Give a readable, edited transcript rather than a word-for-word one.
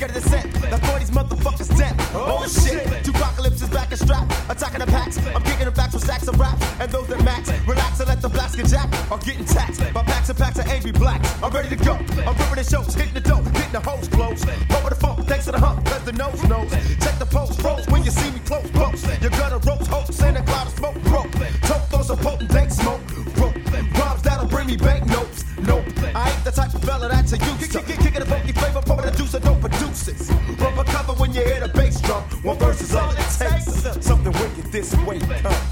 ready to set. Now 40's motherfuckers dead. Oh shit, Tupacalypse is back and strapped, attacking the packs. I'm kicking the backs with stacks of rap, and those that max, relax and let the blast get jacked, are getting taxed by packs and packs of angry blacks. I'm ready to go. I'm ripping the shows, hitting the dope, getting the hoes close. Over the phone, thanks to the hump, cause the nose knows. Check the post, froze when you see me close, close. You're gonna roast hopes in a cloud of smoke, broke. Toke those a potent dank smoke, broke. Bombs that'll bring me bank notes, nope. I ain't the type of fella that's a use. Kicking a funky flavor, pouring the juice, I don't produce it. Rubber cover when you hear the bass drum. One verse is all it takes. Something wicked this way, come.